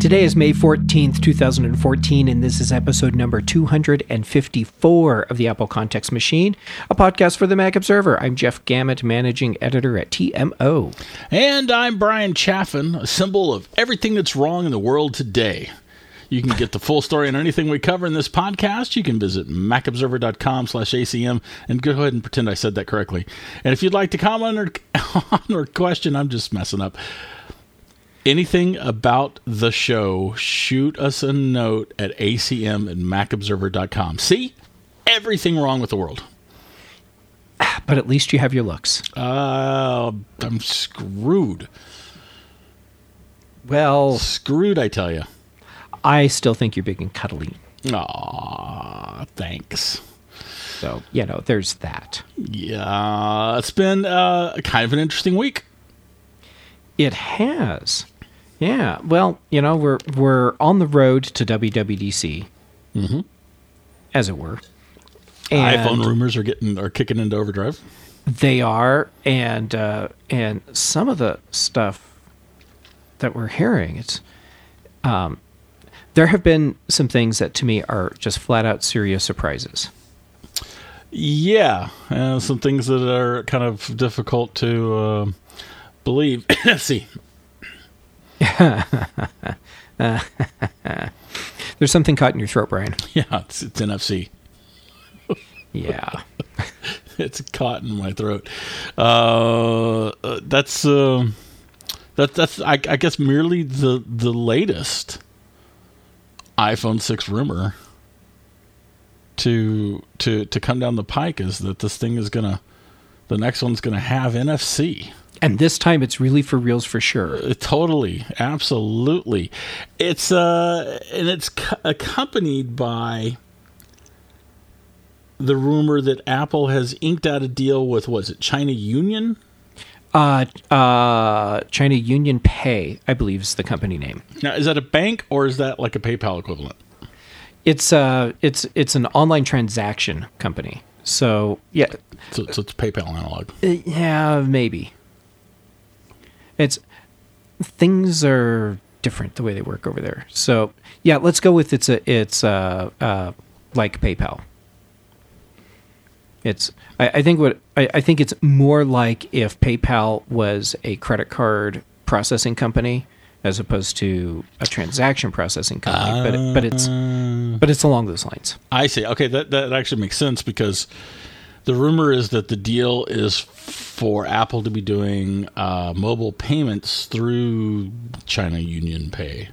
Today is May 14th, 2014, and this is episode number 254 of the Apple Context Machine, a podcast for the Mac Observer. I'm Jeff Gamet, managing editor at TMO. And I'm Brian Chaffin, a symbol of everything that's wrong in the world today. You can get the full story on anything we cover in this podcast. You can visit macobserver.com/ACM and go ahead and pretend I said that correctly. And if you'd like to comment or question, I'm just messing up. Anything about the show, shoot us a note at acm@macobserver.com. See? Everything wrong with the world. But at least you have your looks. I'm screwed. Well, Screwed, I tell you. I still think you're big and cuddly. Aw, thanks. So, there's that. Yeah, it's been kind of an interesting week. It has. Yeah. Well, we're on the road to WWDC, as it were. And iPhone rumors are kicking into overdrive. They are, and some of the stuff that we're hearing, it's there have been some things that to me are just flat out serious surprises. Yeah, some things that are kind of difficult to believe. Let's see. There's something caught in your throat, Brian. Yeah, it's NFC. Yeah. It's caught in my throat. That's I guess merely the latest iPhone 6 rumor to come down the pike is that this thing is the next one's gonna have NFC. And this time it's really for reals for sure. Totally. Absolutely. It's accompanied by the rumor that Apple has inked out a deal with, was it China Union? China Union Pay, I believe, is the company name. Now, is that a bank or is that like a PayPal equivalent? It's an online transaction company. So, yeah. So it's PayPal analog. Yeah, maybe. Things are different the way they work over there. So yeah, let's go with it's like PayPal. I think it's more like if PayPal was a credit card processing company as opposed to a transaction processing company. But it's along those lines. I see. Okay, that actually makes sense because the rumor is that the deal is for Apple to be doing mobile payments through China Union Pay.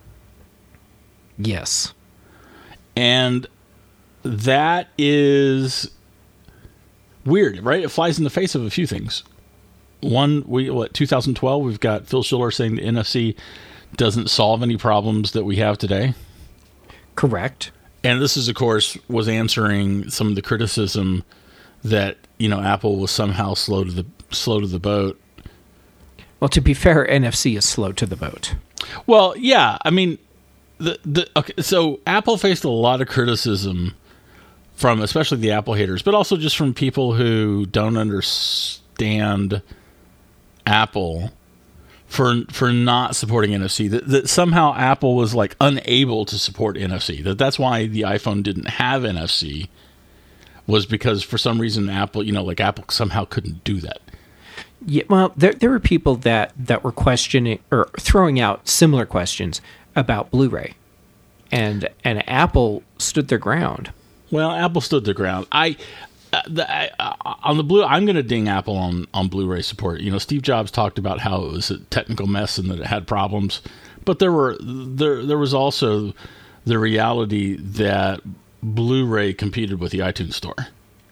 Yes. And that is weird, right? It flies in the face of a few things. One, 2012, we've got Phil Schiller saying the NFC doesn't solve any problems that we have today. Correct. And this is, of course, was answering some of the criticism that Apple was somehow slow to the boat. Well, to be fair, NFC is slow to the boat. Well, yeah, I mean, so Apple faced a lot of criticism from especially the Apple haters, but also just from people who don't understand Apple for not supporting NFC. That somehow Apple was like unable to support NFC. That's why the iPhone didn't have NFC. Was because for some reason Apple, Apple somehow couldn't do that. Yeah, well, there were people that were questioning or throwing out similar questions about Blu-ray, and Apple stood their ground. Well, Apple stood their ground. On the Blu, I'm going to ding Apple on Blu-ray support. Steve Jobs talked about how it was a technical mess and that it had problems, but there was also the reality that Blu-ray competed with the iTunes Store.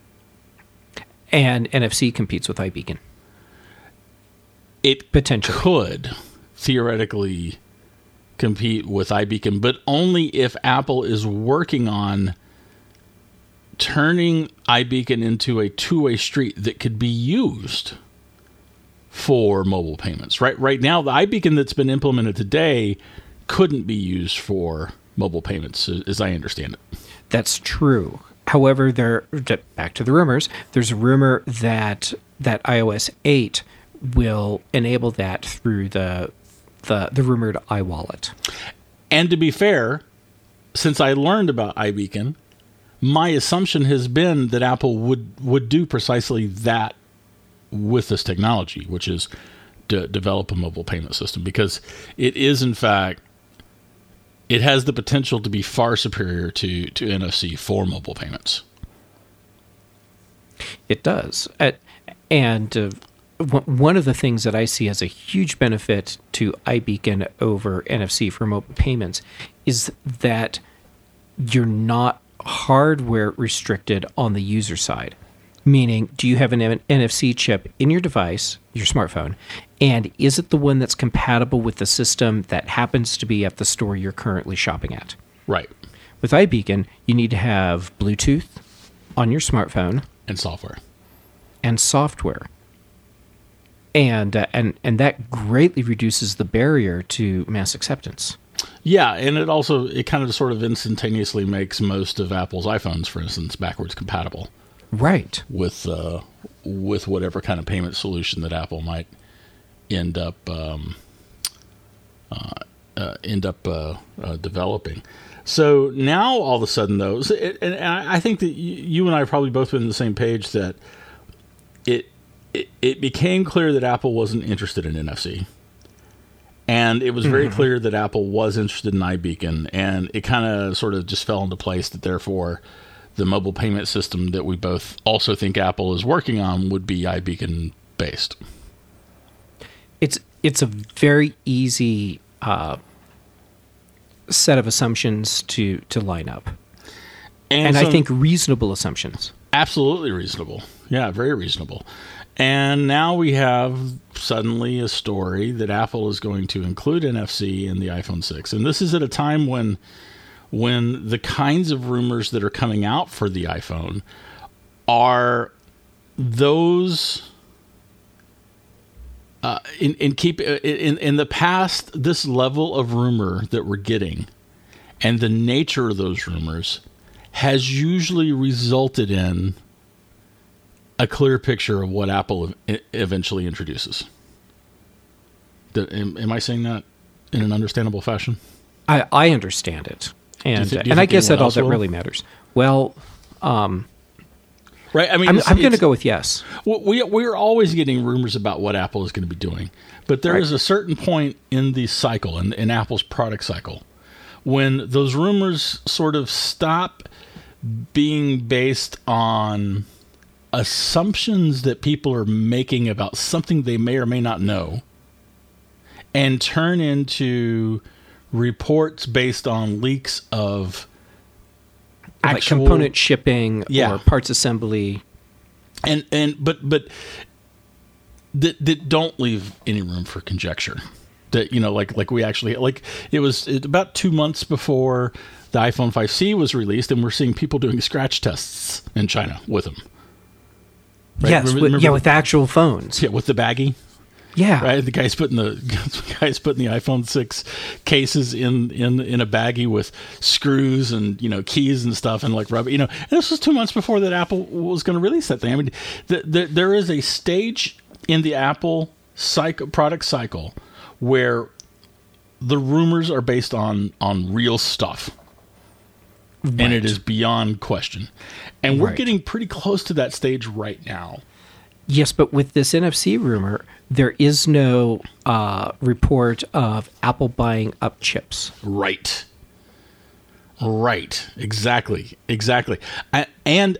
And NFC competes with iBeacon. It potentially could theoretically compete with iBeacon, but only if Apple is working on turning iBeacon into a two-way street that could be used for mobile payments. Right now, the iBeacon that's been implemented today couldn't be used for mobile payments, as I understand it. That's true. However, back to the rumors, there's a rumor that iOS 8 will enable that through the rumored iWallet. And to be fair, since I learned about iBeacon, my assumption has been that Apple would do precisely that with this technology, which is develop a mobile payment system, because it is, in fact, it has the potential to be far superior to NFC for mobile payments. It does. And one of the things that I see as a huge benefit to iBeacon over NFC for mobile payments is that you're not hardware restricted on the user side. Meaning, do you have an NFC chip in your device, your smartphone, and is it the one that's compatible with the system that happens to be at the store you're currently shopping at? Right. With iBeacon, you need to have Bluetooth on your smartphone. And software. And software. And that greatly reduces the barrier to mass acceptance. Yeah, and it kind of sort of instantaneously makes most of Apple's iPhones, for instance, backwards compatible. Right. With whatever kind of payment solution that Apple might end up developing. So now all of a sudden, though, and I think that you and I have probably both been on the same page that it became clear that Apple wasn't interested in NFC. And it was very clear that Apple was interested in iBeacon, and it kind of sort of just fell into place that therefore the mobile payment system that we both also think Apple is working on would be iBeacon based. It's a very easy set of assumptions to line up. And so, I think reasonable assumptions. Absolutely reasonable. Yeah, very reasonable. And now we have suddenly a story that Apple is going to include NFC in the iPhone 6. And this is at a time when the kinds of rumors that are coming out for the iPhone are those in the past, this level of rumor that we're getting and the nature of those rumors has usually resulted in a clear picture of what Apple eventually introduces. Am I saying that in an understandable fashion? I understand it. And do you I guess think that all that really matters. Well, right. I mean, I'm going to go with yes. We're always getting rumors about what Apple is going to be doing, but there is a certain point in the cycle, in Apple's product cycle, when those rumors sort of stop being based on assumptions that people are making about something they may or may not know, and turn into reports based on leaks of actual like component shipping or parts assembly, but that don't leave any room for conjecture. That like we actually it was about 2 months before the iPhone 5C was released, and we're seeing people doing scratch tests in China with them. Right? Yes, remember with actual phones. Yeah, with the baggie. Yeah, right. The guy's putting the iPhone 6 cases in a baggie with screws and keys and stuff and like rubber. And this was 2 months before that Apple was going to release that thing. I mean, there is a stage in the Apple product cycle where the rumors are based on real stuff, right. And it is beyond question. And we're getting pretty close to that stage right now. Yes, but with this NFC rumor, there is no report of Apple buying up chips. Right. Exactly. And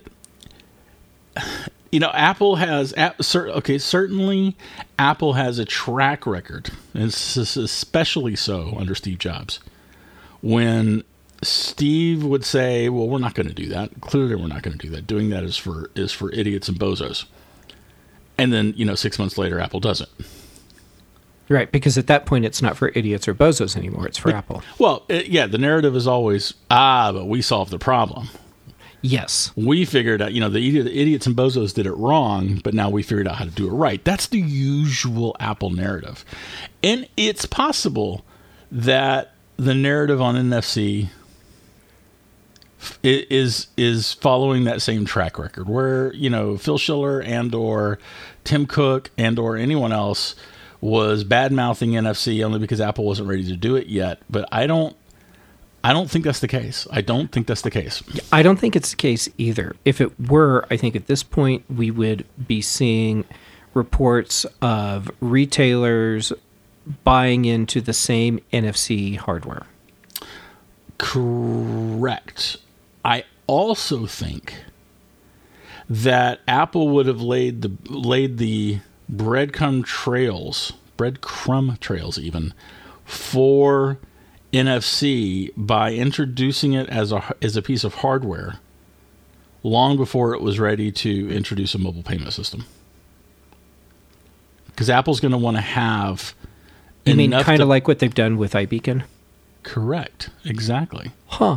Apple has certainly Apple has a track record, and especially so under Steve Jobs, when Steve would say, "Well, we're not going to do that. Clearly, we're not going to do that. Doing that is for idiots and bozos." And then 6 months later, Apple does it. Right, because at that point, it's not for idiots or bozos anymore. It's for Apple. Well, the narrative is always, but we solved the problem. Yes. We figured out, the idiots and bozos did it wrong, but now we figured out how to do it right. That's the usual Apple narrative. And it's possible that the narrative on NFC is following that same track record where, Phil Schiller and or Tim Cook and or anyone else was bad-mouthing NFC only because Apple wasn't ready to do it yet. But I don't I don't think that's the case. I don't think that's the case. I don't think it's the case either. If it were, I think at this point we would be seeing reports of retailers buying into the same NFC hardware. Correct. I also think that Apple would have laid the breadcrumb trails even for NFC by introducing it as a piece of hardware long before it was ready to introduce a mobile payment system. Because Apple's going to want to have. You mean kind of like what they've done with iBeacon? Correct. Exactly. Huh.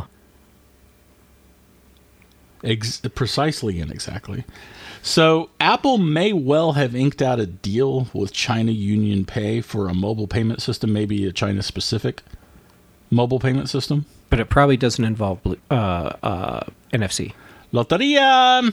Precisely and exactly. So Apple may well have inked out a deal with China Union Pay for a mobile payment system, maybe a China-specific mobile payment system. But it probably doesn't involve NFC. Loteria!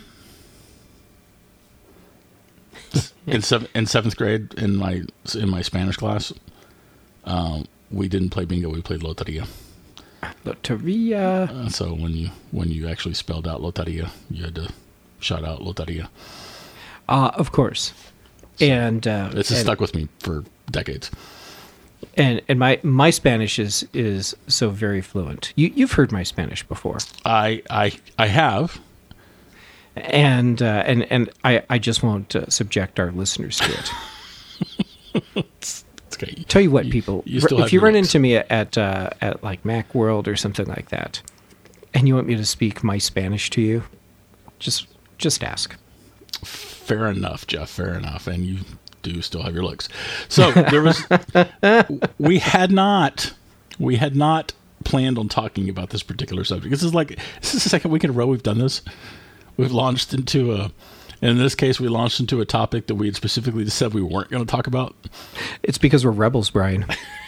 In seventh grade, in my Spanish class, we didn't play bingo. We played Loteria. Loteria. So when you actually spelled out Loteria, you had to shout out Loteria. Of course. So and it's stuck with me for decades. And my Spanish is so very fluent. You've heard my Spanish before. I have. And I just won't subject our listeners to it. It's okay. Tell you what, people, if you run into me at like Macworld or something like that, and you want me to speak my Spanish to you, just ask. Fair enough, Jeff. Fair enough, and you do still have your looks. So there was. we had not planned on talking about this particular subject. This is the second week in a row we've done this. We've launched into in this case, we launched into a topic that we had specifically said we weren't going to talk about. It's because we're rebels, Brian.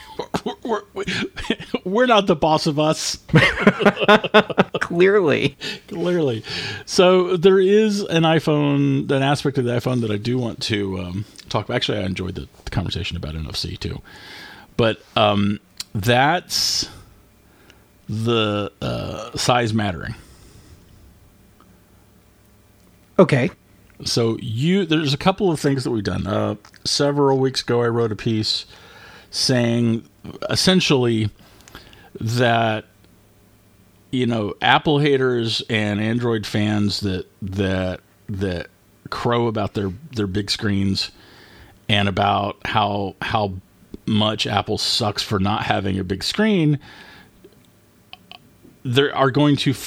We're not the boss of us. Clearly. So there is an aspect of the iPhone that I do want to talk about. Actually, I enjoyed the conversation about NFC too. But that's the size mattering. Okay. So there's a couple of things that we've done. Several weeks ago, I wrote a piece saying essentially that, Apple haters and Android fans that crow about their big screens and about how much Apple sucks for not having a big screen. There's going to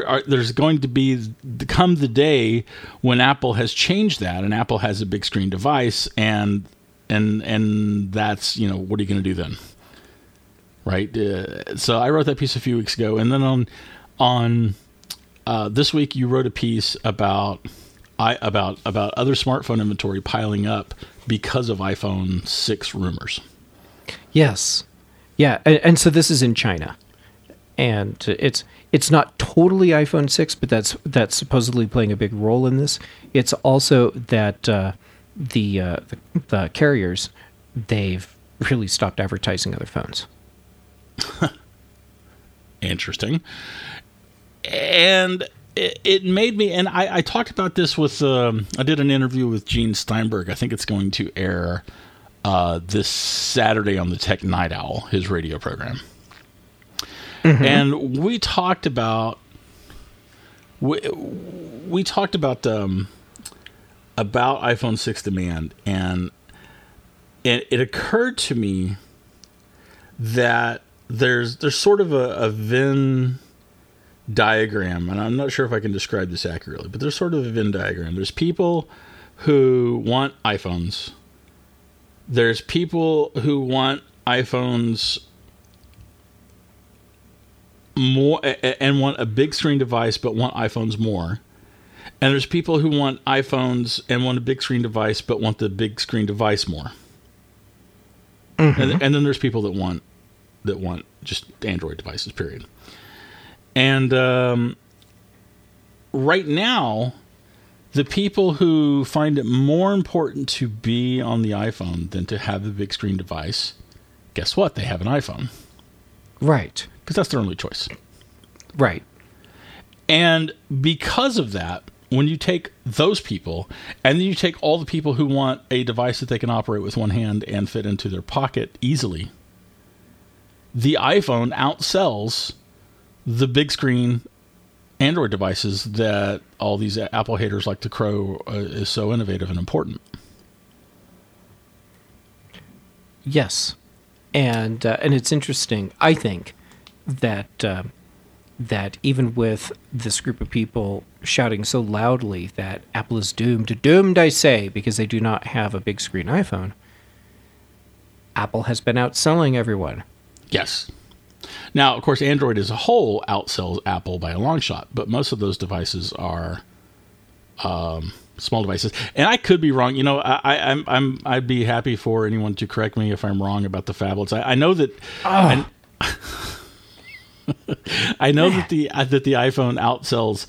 come the day when Apple has changed that, and Apple has a big screen device, and that's what are you going to do then, right? So I wrote that piece a few weeks ago, and then on this week you wrote a piece about other smartphone inventory piling up because of iPhone 6 rumors. Yes, yeah, and so this is in China. And it's not totally iPhone 6, but that's supposedly playing a big role in this. It's also that the carriers, they've really stopped advertising other phones. Interesting. And it made me, and I talked about this with, I did an interview with Gene Steinberg. I think it's going to air this Saturday on the Tech Night Owl, his radio program. Mm-hmm. And we talked about iPhone 6 demand, and it occurred to me that there's sort of a Venn diagram, and I'm not sure if I can describe this accurately, but there's sort of a Venn diagram. There's people who want iPhones. There's people who want iPhones more and want a big screen device but want iPhones more, and there's people who want iPhones and want a big screen device but want the big screen device more. Mm-hmm. And then there's people that want just Android devices, period. And right now, the people who find it more important to be on the iPhone than to have the big screen device, guess what? They have an iPhone. Right. because that's their only choice. Right. And because of that, when you take those people and then you take all the people who want a device that they can operate with one hand and fit into their pocket easily, the iPhone outsells the big screen Android devices that all these Apple haters like to crow is so innovative and important. Yes. And it's interesting, I think, that that even with this group of people shouting so loudly that Apple is doomed, I say, because they do not have a big screen iPhone, Apple has been outselling everyone. Yes. Now, of course, Android as a whole outsells Apple by a long shot, but most of those devices are small devices. And I could be wrong. You know, I'd be happy for anyone to correct me if I'm wrong about the phablets. I know that. I know that the iPhone outsells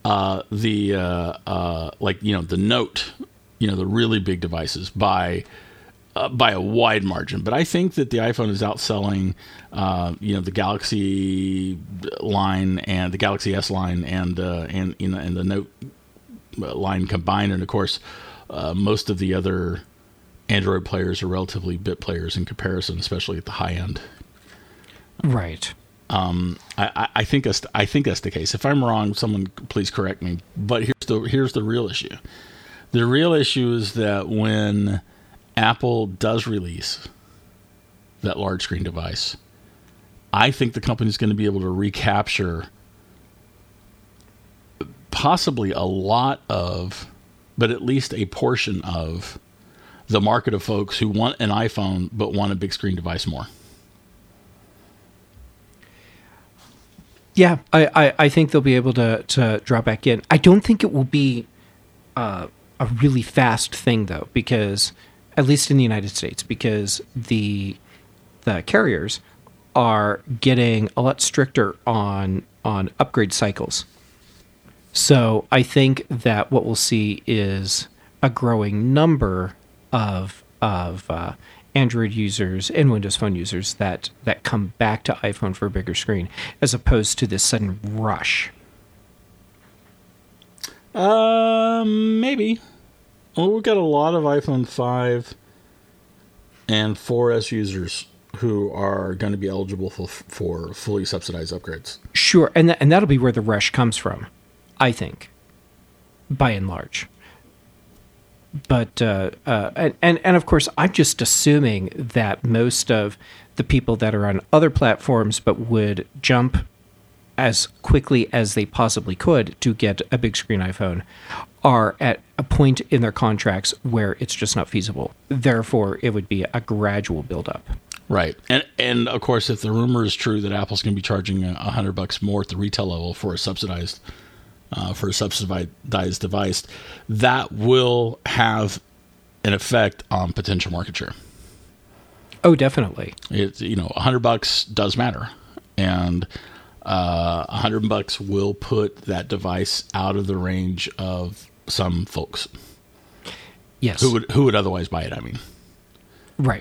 the Note, the really big devices by a wide margin. But I think that the iPhone is outselling the Galaxy line and the Galaxy S line and the Note line combined. And of course, most of the other Android players are relatively bit players in comparison, especially at the high end. Right. I think that's the case. If I'm wrong, someone please correct me. But here's the real issue. The real issue is that when Apple does release that large screen device, I think the company's going to be able to recapture possibly a lot of, but at least a portion of the market of folks who want an iPhone but want a big screen device more. Yeah, I think they'll be able to draw back in. I don't think it will be a really fast thing, though, because, at least in the United States, because the carriers are getting a lot stricter on upgrade cycles. So I think that what we'll see is a growing number of Android users and Windows Phone users that come back to iPhone for a bigger screen, as opposed to this sudden rush. Maybe. Well, we've got a lot of iPhone 5 and 4S users who are going to be eligible for fully subsidized upgrades. Sure, and that'll be where the rush comes from, I think, by and large. But and of course, I'm just assuming that most of the people that are on other platforms but would jump as quickly as they possibly could to get a big screen iPhone are at a point in their contracts where it's just not feasible. Therefore, it would be a gradual buildup. Right, and of course, if the rumor is true that Apple's going to be charging $100 more at the retail level for a subsidized device, that will have an effect on potential market share. Oh, definitely. It's $100 does matter, and $100 will put that device out of the range of some folks. Yes, who would otherwise buy it? I mean, right.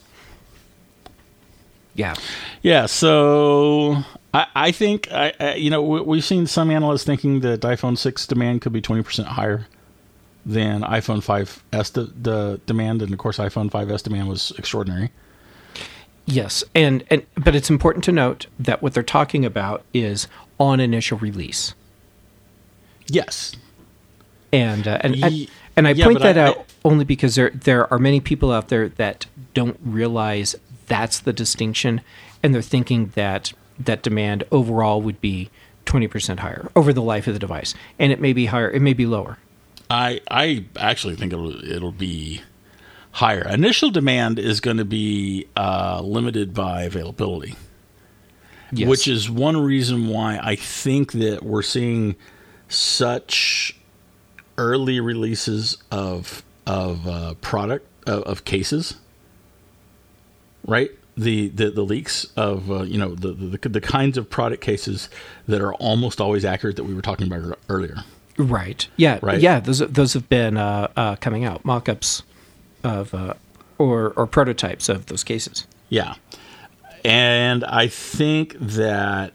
Yeah. So I think we've seen some analysts thinking that iPhone 6 demand could be 20% higher than iPhone 5S the demand, and of course iPhone 5S demand was extraordinary. Yes, but it's important to note that what they're talking about is on initial release. Yes, and I point that out only because there are many people out there that don't realize that's the distinction, and they're thinking that demand overall would be 20% higher over the life of the device, and it may be higher, it may be lower. I actually think it'll be higher. Initial demand is going to be limited by availability, yes. Which is one reason why I think that we're seeing such early releases of product of cases. Right, the leaks of the kinds of product cases that are almost always accurate that we were talking about earlier. Right. Yeah. Right. Yeah. Those have been coming out, mock-ups of or prototypes of those cases. Yeah, And I think that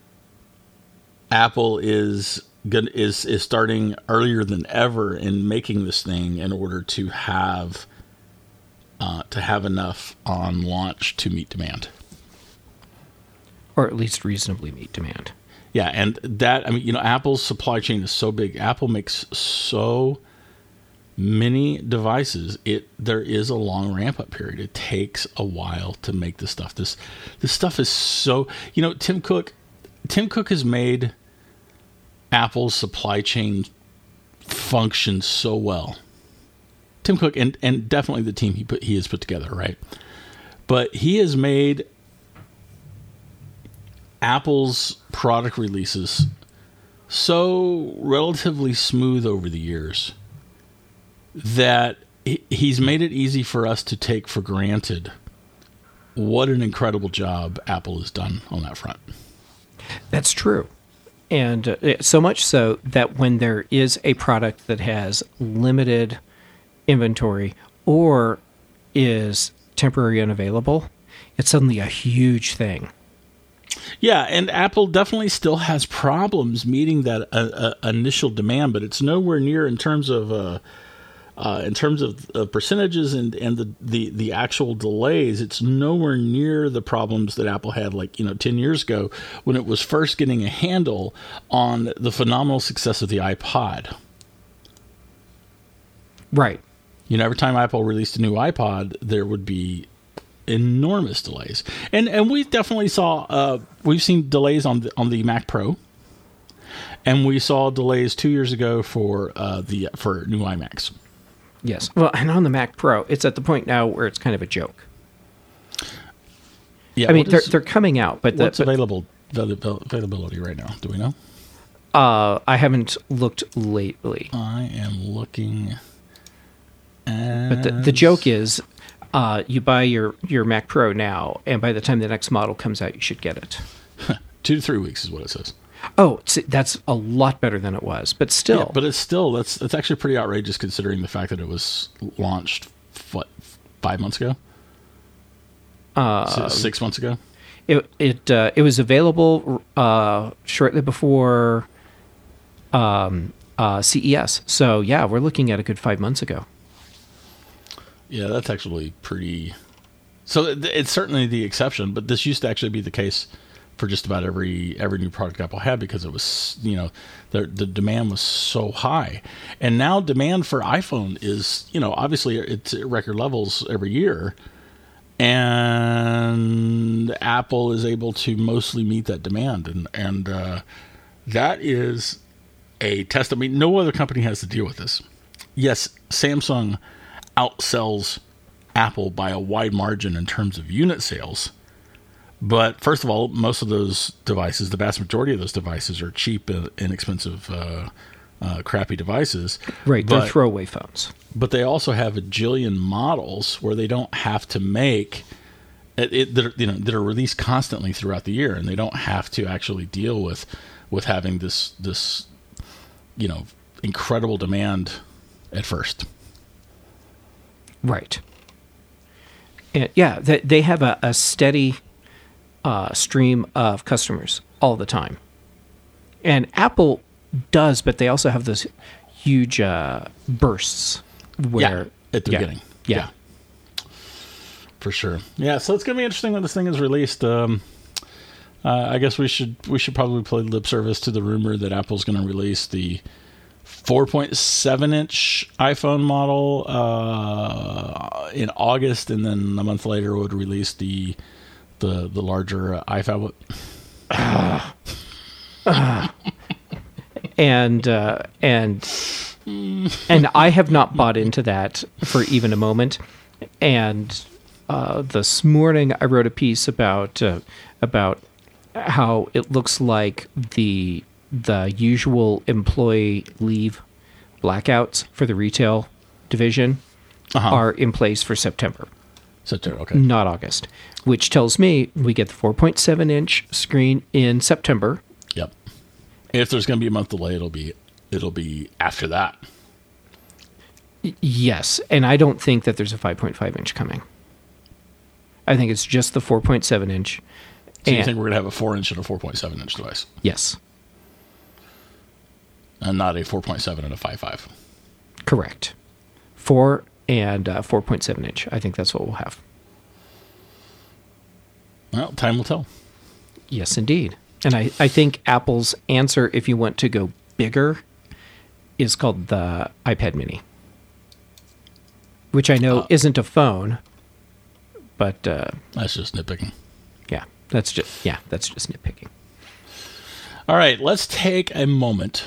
Apple is starting earlier than ever in making this thing in order to have enough on launch to meet demand, or at least reasonably meet demand. Yeah, and that, I mean, Apple's supply chain is so big. Apple makes so many devices. There is a long ramp up period. It takes a while to make this stuff. This stuff is so, Tim Cook has made Apple's supply chain function so well. Tim Cook and definitely the team he has put together, right? But he has made Apple's product releases so relatively smooth over the years that he's made it easy for us to take for granted what an incredible job Apple has done on that front. That's true. And so much so that when there is a product that has limited inventory or is temporarily unavailable, it's suddenly a huge thing. Yeah, and Apple definitely still has problems meeting that initial demand, but it's nowhere near in terms of percentages and the actual delays. It's nowhere near the problems that Apple had 10 years ago when it was first getting a handle on the phenomenal success of the iPod. Right. Every time Apple released a new iPod, there would be enormous delays, and we definitely we've seen delays on the Mac Pro, and we saw delays 2 years ago for new iMacs. Yes, well, and on the Mac Pro, it's at the point now where it's kind of a joke. Yeah, I mean they're coming out, but what's availability right now? Do we know? I haven't looked lately. I am looking. But the joke is, you buy your Mac Pro now, and by the time the next model comes out, you should get it. 2 to 3 weeks is what it says. Oh, that's a lot better than it was, but still. Yeah, but it's still that's actually pretty outrageous considering the fact that it was launched 5 months ago, 6 months ago. It was available shortly before CES. So yeah, we're looking at a good 5 months ago. Yeah, that's actually pretty. So it's certainly the exception, but this used to actually be the case for just about every new product Apple had because it was, the demand was so high. And now demand for iPhone is, obviously it's at record levels every year. And Apple is able to mostly meet that demand. And that is a test. I mean, no other company has to deal with this. Yes, Samsung outsells Apple by a wide margin in terms of unit sales. But first of all, most of those devices, the vast majority of those devices are cheap, inexpensive, crappy devices. Right, they're throwaway phones. But they also have a jillion models where they don't have to make that are released constantly throughout the year, and they don't have to actually deal with having this incredible demand at first. Right. And yeah, they have a steady stream of customers all the time. And Apple does, but they also have those huge bursts where at the beginning. Yeah. For sure. Yeah, so it's going to be interesting when this thing is released. I guess we should probably play lip service to the rumor that Apple's going to release the 4.7-inch iPhone model in August, and then a month later would release the larger iPhone. And I have not bought into that for even a moment. And this morning I wrote a piece about how it looks like the usual employee leave blackouts for the retail division are in place for September. September, okay. Not August, which tells me we get the 4.7-inch screen in September. Yep. If there's going to be a month delay, it'll be after that. Yes, and I don't think that there's a 5.5-inch coming. I think it's just the 4.7 inch. So you think we're going to have a 4-inch and a 4.7 inch device? Yes. And not a 4.7 and a 5.5. Correct. 4 and 4.7 inch. I think that's what we'll have. Well, time will tell. Yes, indeed. And I think Apple's answer, if you want to go bigger, is called the iPad mini. Which I know isn't a phone, but... that's just nitpicking. Yeah, that's just nitpicking. All right, let's take a moment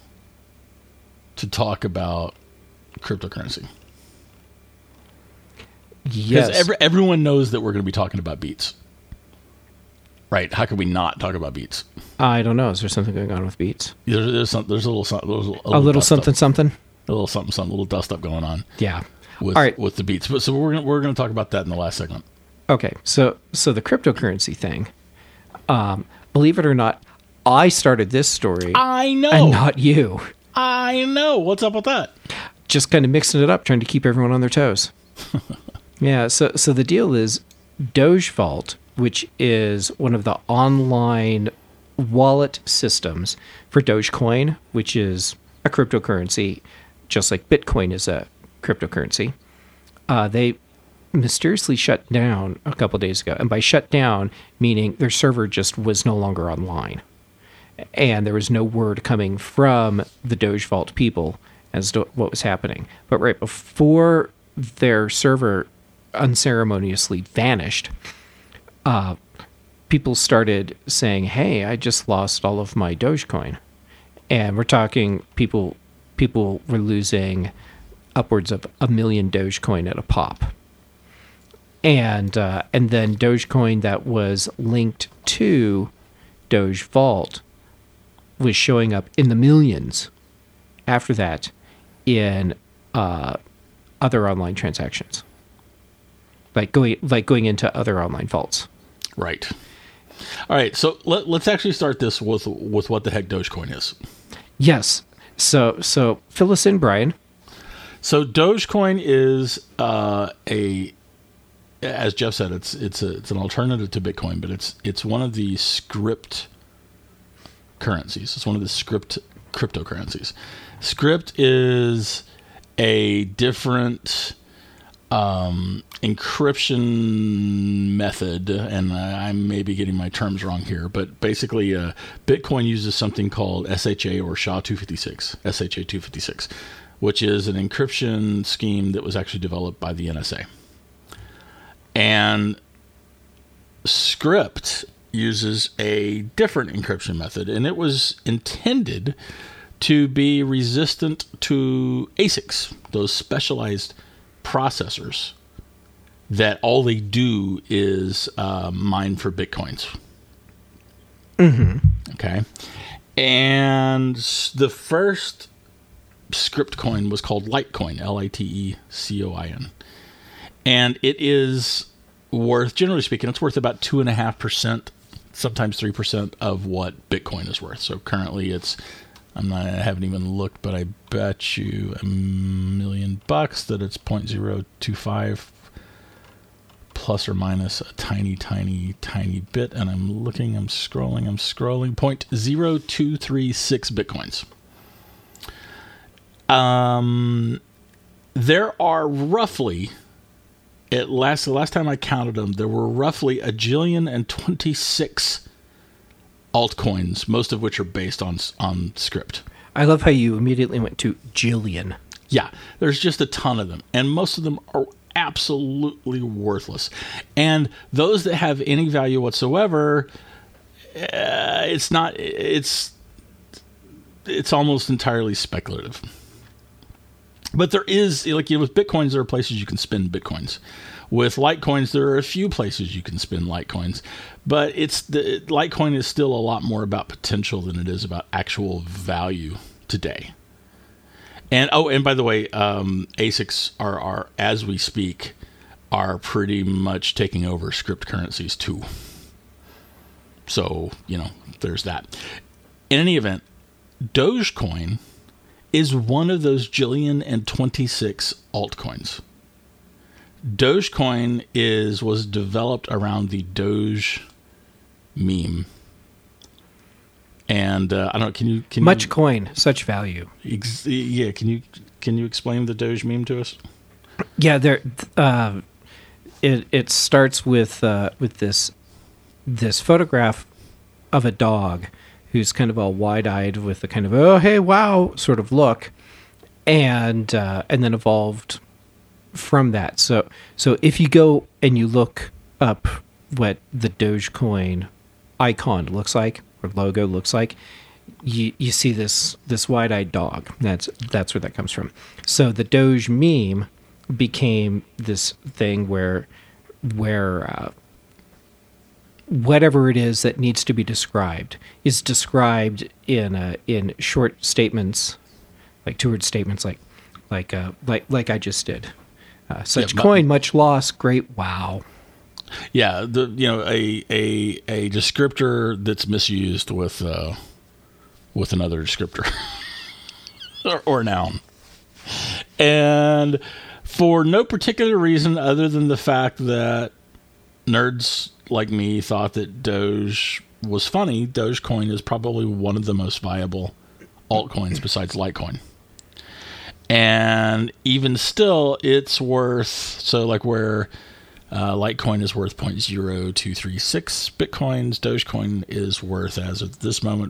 to talk about cryptocurrency. Yes. Because everyone knows that we're going to be talking about Beats. Right. How could we not talk about Beats? I don't know. Is there something going on with Beats? There's a little something. A little something, something? A little something, something. A little dust up going on. Yeah. With, all right. With the Beats. So we're going to talk about that in the last segment. Okay. So the cryptocurrency thing, believe it or not, I started this story. I know. And not you. I know. What's up with that? Just kind of mixing it up, trying to keep everyone on their toes. Yeah. So the deal is Doge Vault, which is one of the online wallet systems for Dogecoin, which is a cryptocurrency, just like Bitcoin is a cryptocurrency. They mysteriously shut down a couple days ago. And by shut down, meaning their server just was no longer online. And there was no word coming from the Doge Vault people as to what was happening. But right before their server unceremoniously vanished, people started saying, hey, I just lost all of my Dogecoin. And we're talking people were losing upwards of 1 million Dogecoin at a pop. And then Dogecoin that was linked to Doge Vault was showing up in the millions after that in other online transactions. Like going into other online vaults. Right. All right. So let's actually start this with what the heck Dogecoin is. Yes. So fill us in, Brian. So Dogecoin is as Jeff said, it's an alternative to Bitcoin, but it's one of the script currencies. It's one of the script cryptocurrencies. Script is a different encryption method, and I may be getting my terms wrong here, but basically Bitcoin uses something called SHA or SHA-256, which is an encryption scheme that was actually developed by the NSA. And Script uses a different encryption method, and it was intended to be resistant to ASICs, those specialized processors that all they do is mine for Bitcoins. Mm-hmm. Okay. And the first Script coin was called Litecoin, Litecoin. And it is worth, generally speaking, it's worth about 2.5%, sometimes 3% of what Bitcoin is worth. So currently I haven't even looked, but I bet you $1 million that it's 0.025 plus or minus a tiny bit. And I'm scrolling, 0.0236 Bitcoins. There are roughly, the last time I counted them, there were roughly 1,026,000,000 altcoins, most of which are based on Script. I love how you immediately went to jillion. Yeah, there's just a ton of them, and most of them are absolutely worthless. And those that have any value whatsoever, it's almost entirely speculative. But there is, with Bitcoins, there are places you can spend Bitcoins. With Litecoins, there are a few places you can spend Litecoins. But Litecoin is still a lot more about potential than it is about actual value today. And by the way, ASICs are, as we speak, are pretty much taking over script currencies too. So, there's that. In any event, Dogecoin is one of those 1,026,000,000 altcoins. Dogecoin was developed around the Doge meme. And I don't know. Can you much coin, such value? Yeah. Can you explain the Doge meme to us? Yeah, it starts with this photograph of a dog who's kind of all wide-eyed with a kind of oh hey wow sort of look, and then evolved from that. So if you go and you look up what the Dogecoin icon looks like or logo looks like, you see this wide-eyed dog. That's where that comes from. So the Doge meme became this thing where whatever it is that needs to be described is described in short statements, like 2-word statements, like I just did. Such coin, much loss, great wow. Yeah, a descriptor that's misused with another descriptor or noun, and for no particular reason other than the fact that nerds like me thought that Doge was funny. Dogecoin is probably one of the most viable altcoins besides Litecoin. And even still, it's worth, so like where Litecoin is worth 0.0236 Bitcoins, Dogecoin is worth, as of this moment,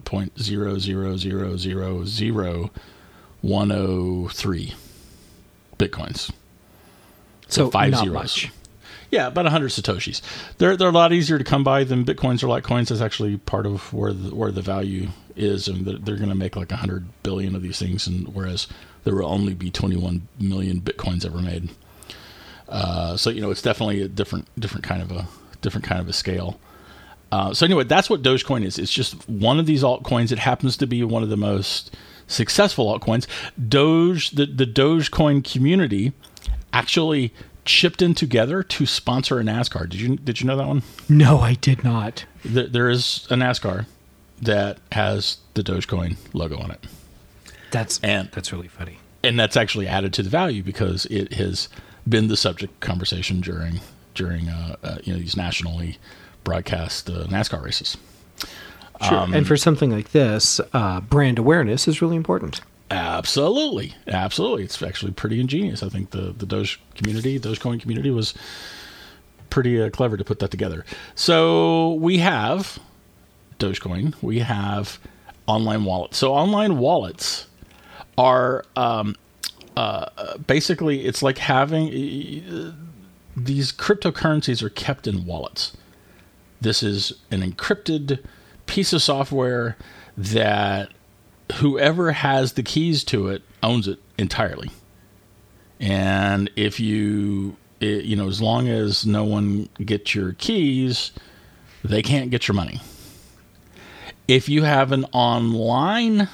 0.000000103 Bitcoins. So 5 not zeros. Much. Yeah, about 100 Satoshis. They're a lot easier to come by than Bitcoins or Litecoins. That's actually part of where the value is, and they're going to make like 100 billion of these things, and whereas there will only be 21 million Bitcoins ever made. So it's definitely a different kind of a scale. So anyway, that's what Dogecoin is. It's just one of these altcoins. It happens to be one of the most successful altcoins. The Dogecoin community actually chipped in together to sponsor a NASCAR. Did you know that one? No, I did not. There is a NASCAR that has the Dogecoin logo on it. That's really funny. And that's actually added to the value because it has been the subject of conversation during these nationally broadcast NASCAR races. Sure. And for something like this, brand awareness is really important. Absolutely. It's actually pretty ingenious. I think the Dogecoin community was pretty clever to put that together. So we have Dogecoin. We have online wallets. So online wallets are basically, it's like having these cryptocurrencies are kept in wallets. This is an encrypted piece of software that whoever has the keys to it owns it entirely. And if as long as no one gets your keys, they can't get your money. If you have an online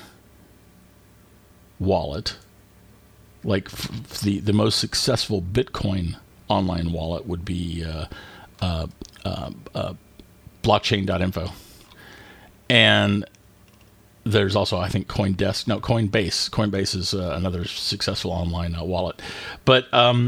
wallet, like the most successful Bitcoin online wallet would be blockchain.info. And there's also, I think, Coinbase. Coinbase is another successful online wallet. But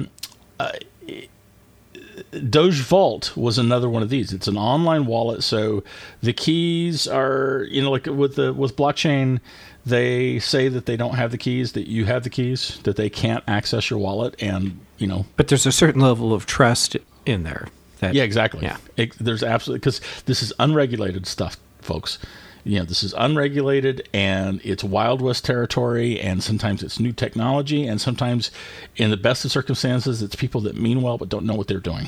Doge Vault was another one of these. It's an online wallet, so the keys are, like with blockchain, they say that they don't have the keys, that you have the keys, that they can't access your wallet, and But there's a certain level of trust in there. Yeah, exactly. Yeah. There's absolutely, because this is unregulated stuff, folks. This is unregulated, and it's Wild West territory, and sometimes it's new technology, and sometimes, in the best of circumstances, it's people that mean well but don't know what they're doing.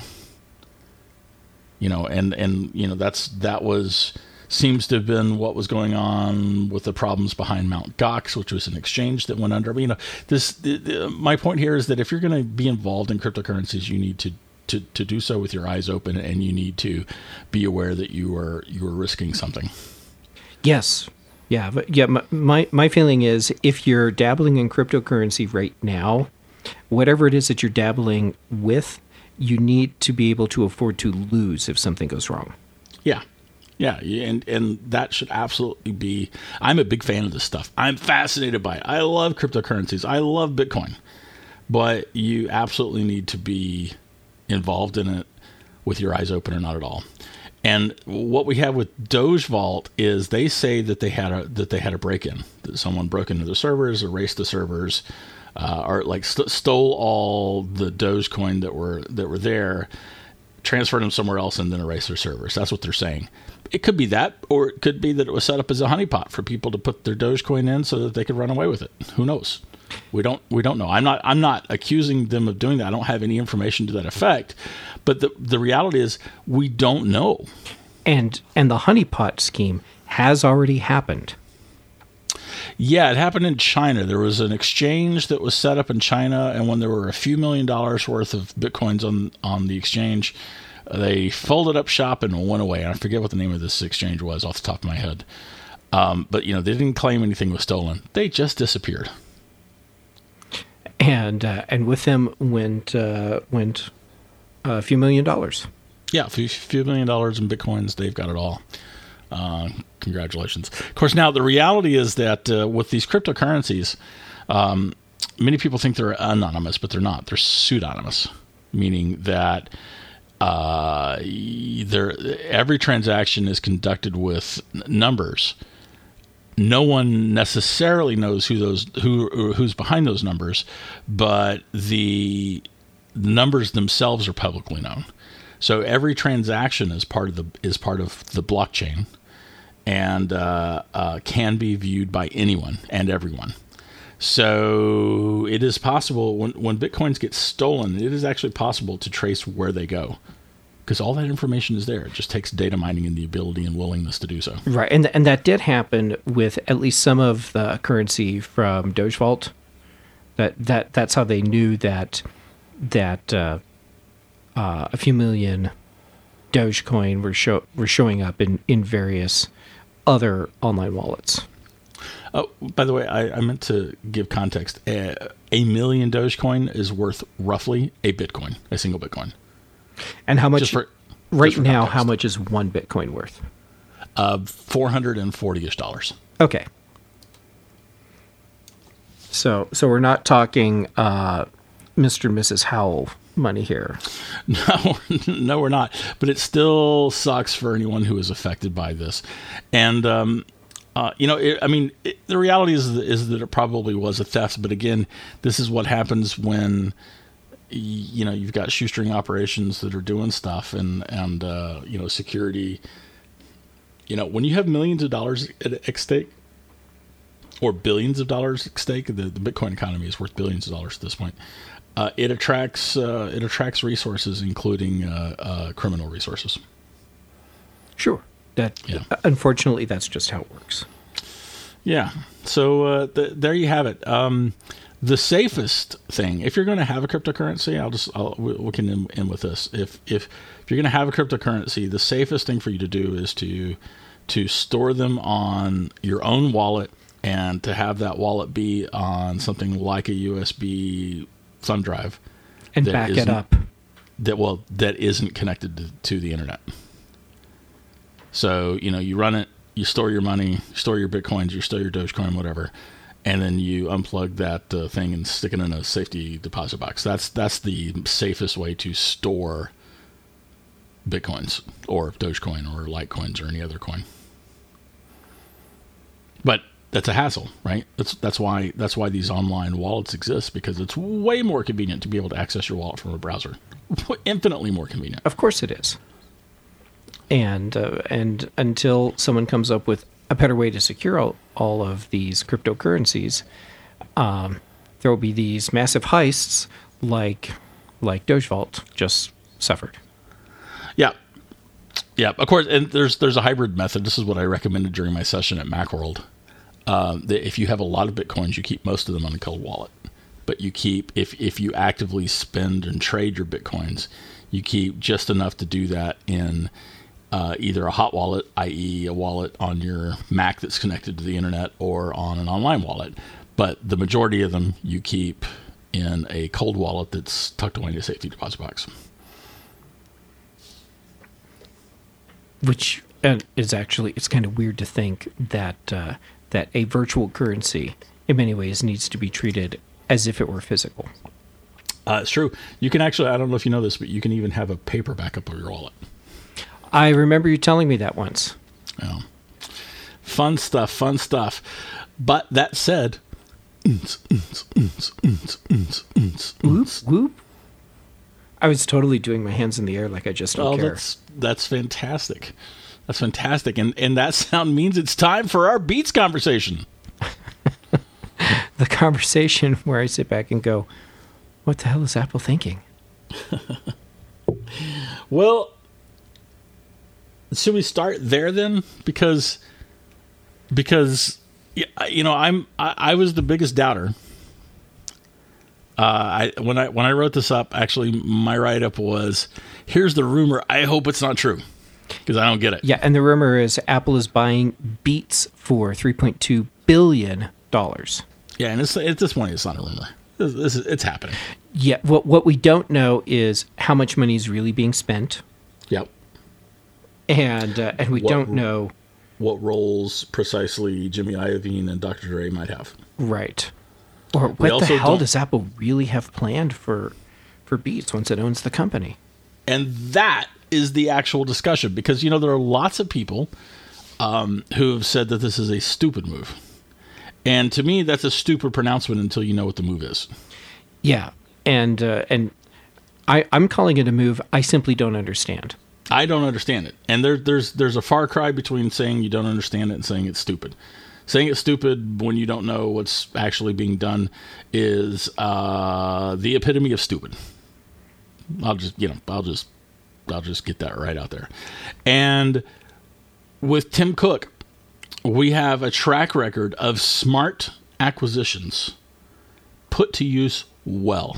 Seems to have been what was going on with the problems behind Mt. Gox, which was an exchange that went under. My point here is that if you're going to be involved in cryptocurrencies, you need to do so with your eyes open, and you need to be aware that you are risking something. Yes. Yeah. But yeah, my feeling is if you're dabbling in cryptocurrency right now, whatever it is that you're dabbling with, you need to be able to afford to lose if something goes wrong. Yeah. Yeah. And that should absolutely be, I'm a big fan of this stuff. I'm fascinated by it. I love cryptocurrencies. I love Bitcoin, but you absolutely need to be involved in it with your eyes open or not at all. And what we have with Doge Vault is they say that they had a break-in, that someone broke into the servers, erased the servers, or like stole all the Dogecoin that were there, transferred them somewhere else, and then erased their servers. That's what they're saying. It could be that, or it could be that it was set up as a honeypot for people to put their Dogecoin in so that they could run away with it. Who knows? We don't know. I'm not accusing them of doing that. I don't have any information to that effect. But the reality is we don't know. And the honeypot scheme has already happened. Yeah, it happened in China. There was an exchange that was set up in China, and when there were a few $1 million worth of Bitcoins on the exchange, they folded up shop and went away. I forget what the name of this exchange was off the top of my head. But they didn't claim anything was stolen. They just disappeared. And with them went a few $1 million. Yeah, a few $1 million in Bitcoins. They've got it all. Congratulations. Of course, now the reality is that with these cryptocurrencies, many people think they're anonymous, but they're not. They're pseudonymous, meaning that every transaction is conducted with numbers. No one necessarily knows who's behind those numbers, but the numbers themselves are publicly known. So every transaction is part of the blockchain, and can be viewed by anyone and everyone. So it is possible when Bitcoins get stolen, it is actually possible to trace where they go, because all that information is there. It just takes data mining and the ability and willingness to do so. Right, and that did happen with at least some of the currency from Doge Vault. That's how they knew that a few million Dogecoin were showing up in various other online wallets. Oh, by the way, I meant to give context. A million Dogecoin is worth roughly a Bitcoin, a single Bitcoin. And how much right now? How much is one Bitcoin worth? $440-ish. Okay. So we're not talking Mr. and Mrs. Howell money here. No, we're not. But it still sucks for anyone who is affected by this. And the reality is that it probably was a theft. But again, this is what happens when you've got shoestring operations that are doing stuff and security. When you have millions of dollars at stake, or billions of dollars at stake, the Bitcoin economy is worth billions of dollars at this point. It attracts resources, including criminal resources. Sure. Unfortunately, that's just how it works. Yeah. So there you have it. The safest thing, if you're going to have a cryptocurrency, we can end with this. If you're going to have a cryptocurrency, the safest thing for you to do is to store them on your own wallet, and to have that wallet be on something like a USB thumb drive, and back it up. That isn't connected to the internet. So you run it, you store your money, you store your Bitcoins, you store your Dogecoin, whatever. And then you unplug that thing and stick it in a safety deposit box. That's the safest way to store Bitcoins or Dogecoin or Litecoins or any other coin. But that's a hassle, right? That's why these online wallets exist, because it's way more convenient to be able to access your wallet from a browser. Infinitely more convenient. Of course it is. And until someone comes up with a better way to secure all of these cryptocurrencies, there will be these massive heists like Doge Vault just suffered. Yeah. Of course, and there's a hybrid method. This is what I recommended during my session at Macworld. That if you have a lot of Bitcoins, you keep most of them on a cold wallet. But you keep, if you actively spend and trade your Bitcoins, you keep just enough to do that in either a hot wallet, i.e. a wallet on your Mac that's connected to the internet, or on an online wallet. But the majority of them you keep in a cold wallet that's tucked away in a safety deposit box. Which is actually, it's kind of weird to think that a virtual currency in many ways needs to be treated as if it were physical. It's true. You can actually, I don't know if you know this, but you can even have a paper backup of your wallet. I remember you telling me that once. Yeah. Fun stuff, fun stuff. But that said, whoop, whoop. I was totally doing my hands in the air like I just don't care. That's fantastic. That's fantastic. And that sound means it's time for our Beats conversation. The conversation where I sit back and go, what the hell is Apple thinking? Well, should we start there then? Because you know, I was the biggest doubter. When I wrote this up, actually, my write up was, "Here's the rumor. I hope it's not true, because I don't get it." Yeah, and the rumor is Apple is buying Beats for $3.2 billion. Yeah, and at this point, it's not a rumor. It's happening. Yeah, what we don't know is how much money is really being spent. Yep. And we don't know what roles precisely Jimmy Iovine and Dr. Dre might have. Right. Or what the hell does Apple really have planned for Beats once it owns the company? And that is the actual discussion, because, you know, there are lots of people who have said that this is a stupid move. And to me, that's a stupid pronouncement until you know what the move is. Yeah. And I'm calling it a move I simply don't understand. I don't understand it. And there's a far cry between saying you don't understand it and saying it's stupid. Saying it's stupid when you don't know what's actually being done is the epitome of stupid. I'll just get that right out there. And with Tim Cook, we have a track record of smart acquisitions put to use well.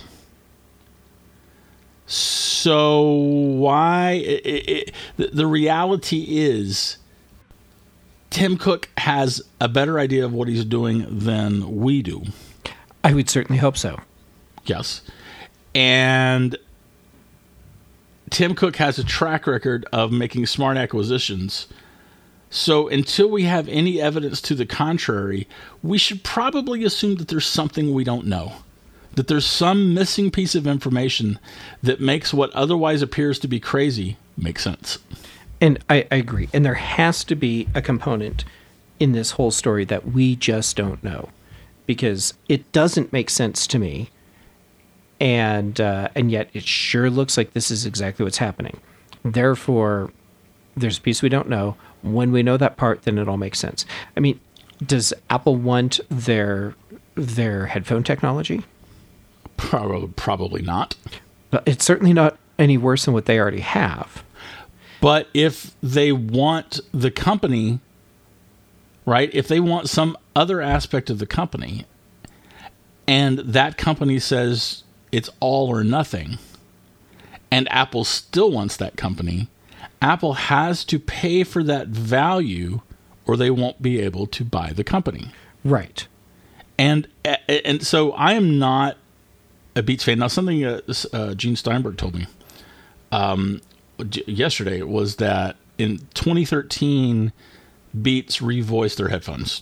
So why the reality is Tim Cook has a better idea of what he's doing than we do. I would certainly hope so. Yes. And Tim Cook has a track record of making smart acquisitions. So until we have any evidence to the contrary, we should probably assume that there's something we don't know. That there's some missing piece of information that makes what otherwise appears to be crazy make sense. And I agree. And there has to be a component in this whole story that we just don't know, because it doesn't make sense to me. And yet it sure looks like this is exactly what's happening. Therefore, there's a piece we don't know. When we know that part, then it all makes sense. I mean, does Apple want their headphone technology? Probably not. But it's certainly not any worse than what they already have. But if they want the company, right, if they want some other aspect of the company, and that company says it's all or nothing, and Apple still wants that company, Apple has to pay for that value or they won't be able to buy the company. Right. And so I am not a Beats fan. Now, something Gene Steinberg told me yesterday was that in 2013, Beats revoiced their headphones.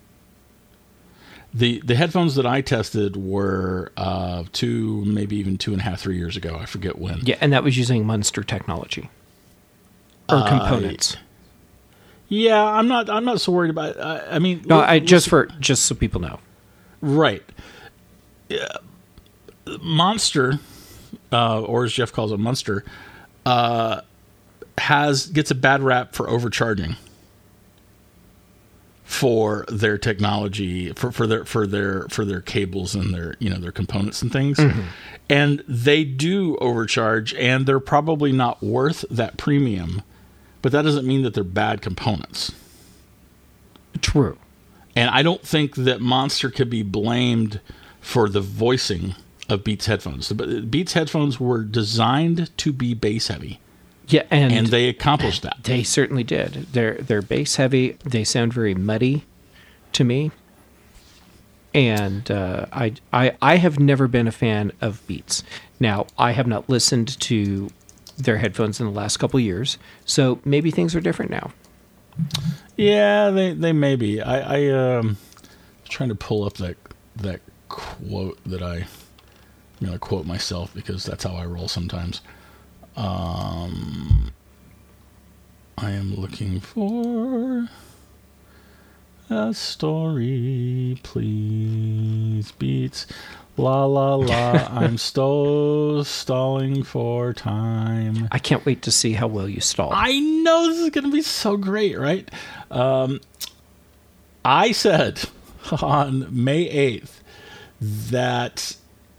The headphones that I tested were 2, maybe even 2.5, 3 years ago. I forget when. Yeah, and that was using Munster technology or components. Yeah, I'm not so worried about it. I mean, no, just so people know. Right. Monster, or as Jeff calls it, Munster, gets a bad rap for overcharging for their technology, for their cables and their components and things. Mm-hmm. And they do overcharge, and they're probably not worth that premium, but that doesn't mean that they're bad components. True. And I don't think that Monster could be blamed for the voicing of Beats headphones. But Beats headphones were designed to be bass heavy. Yeah, and they accomplished that. They certainly did. They're bass heavy. They sound very muddy to me. And I have never been a fan of Beats. Now, I have not listened to their headphones in the last couple of years, so maybe things are different now. Yeah, they may be. I trying to pull up that quote that I I'm going to quote myself because that's how I roll sometimes. I am looking for a story, please. Beats. La la la. I'm stalling for time. I can't wait to see how well you stall. I know this is going to be so great, right? I said on May 8th that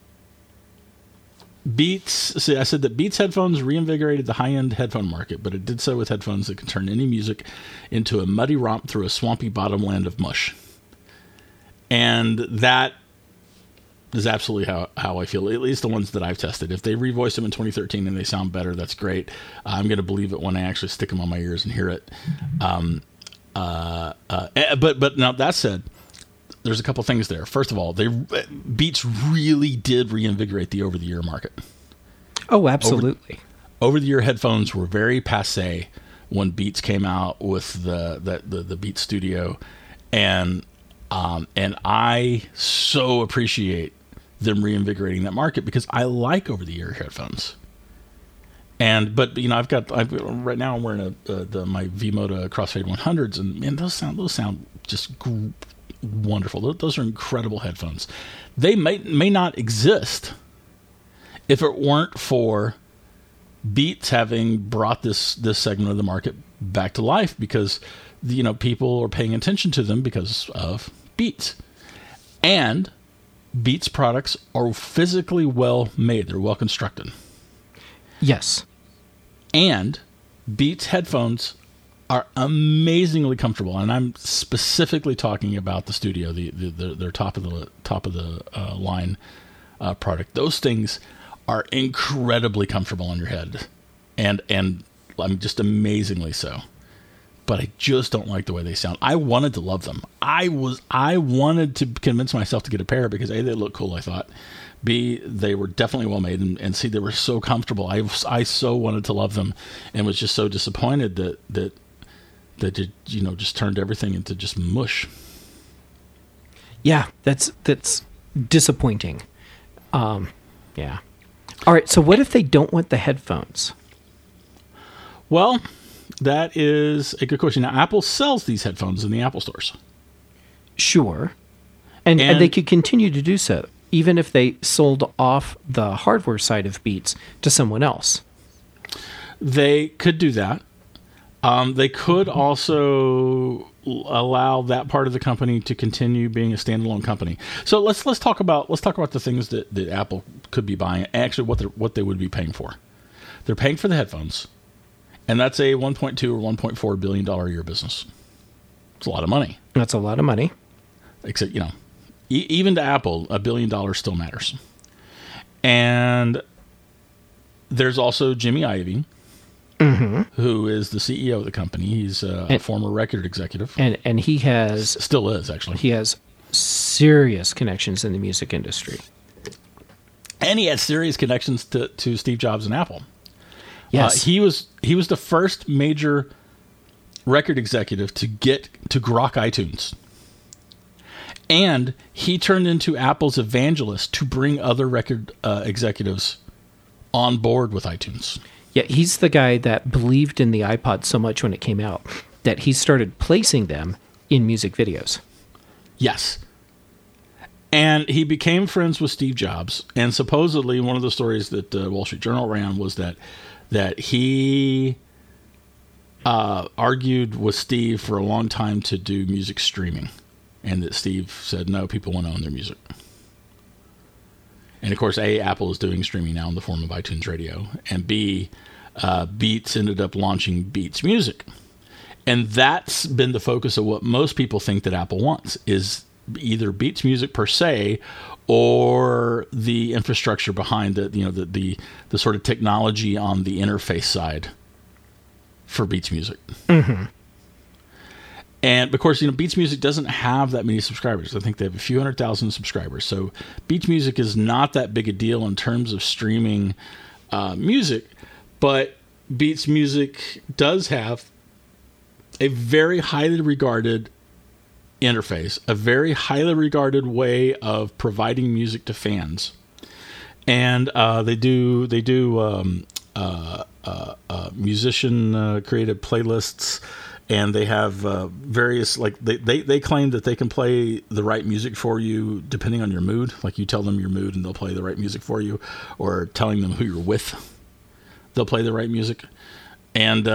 I said that Beats headphones reinvigorated the high-end headphone market, but it did so with headphones that can turn any music into a muddy romp through a swampy bottomland of mush. And that is absolutely how I feel, at least the ones that I've tested. If they revoice them in 2013 and they sound better, that's great. I'm going to believe it when I actually stick them on my ears and hear it. But now that said, there's a couple things there. First of all, Beats really did reinvigorate the over-the-ear market. Oh, absolutely. Over-the-ear headphones were very passé when Beats came out with the Beats Studio, and I so appreciate them reinvigorating that market because I like over-the-ear headphones. But right now I'm wearing my V-Moda Crossfade 100s, and man, those sound just wonderful. Those are incredible headphones. They may not exist if it weren't for Beats having brought this segment of the market back to life, because people are paying attention to them because of Beats. And Beats products are physically well made. They're well constructed. Top And Beats headphones are amazingly comfortable, and I'm specifically talking about the Studio, their top of the line product. Those things are incredibly comfortable on your head, and I mean, just amazingly so. But I just don't like the way they sound. I wanted to love them. I wanted to convince myself to get a pair because A, they look cool, I thought. B, they were definitely well made, and C, they were so comfortable. I so wanted to love them, and was just so disappointed that it, just turned everything into just mush. Yeah, that's disappointing. Yeah. All right, so what if they don't want the headphones? Well, that is a good question. Now, Apple sells these headphones in the Apple stores. Sure. And they could continue to do so, even if they sold off the hardware side of Beats to someone else. They could do that. They could also allow that part of the company to continue being a standalone company. So let's talk about the things that Apple could be buying. Actually, what they would be paying for. They're paying for the headphones, and that's a $1.2 or $1.4 billion a year business. It's a lot of money. That's a lot of money. Except, even to Apple, $1 billion still matters. And there's also Jimmy Iovine, who is the CEO of the company. He's a former record executive. And he has... Still is, actually. He has serious connections in the music industry. And he had serious connections to Steve Jobs and Apple. Yes. He was the first major record executive to grok iTunes. And he turned into Apple's evangelist to bring other record executives on board with iTunes. Yeah, he's the guy that believed in the iPod so much when it came out that he started placing them in music videos. Yes. And he became friends with Steve Jobs. And supposedly one of the stories that Wall Street Journal ran was that he argued with Steve for a long time to do music streaming. And that Steve said, no, people want to own their music. And of course, A, Apple is doing streaming now in the form of iTunes Radio. And B, Beats ended up launching Beats Music. And that's been the focus of what most people think that Apple wants, is either Beats Music per se or the infrastructure behind the sort of technology on the interface side for Beats Music. Mm-hmm. And of course, Beats Music doesn't have that many subscribers. I think they have a few 100,000 subscribers. So Beats Music is not that big a deal in terms of streaming music. But Beats Music does have a very highly regarded interface, a very highly regarded way of providing music to fans. and they do musician created playlists, and they have various, like they claim that they can play the right music for you depending on your mood. Like you tell them your mood and they'll play the right music for you, or telling them who you're with, they'll play the right music. And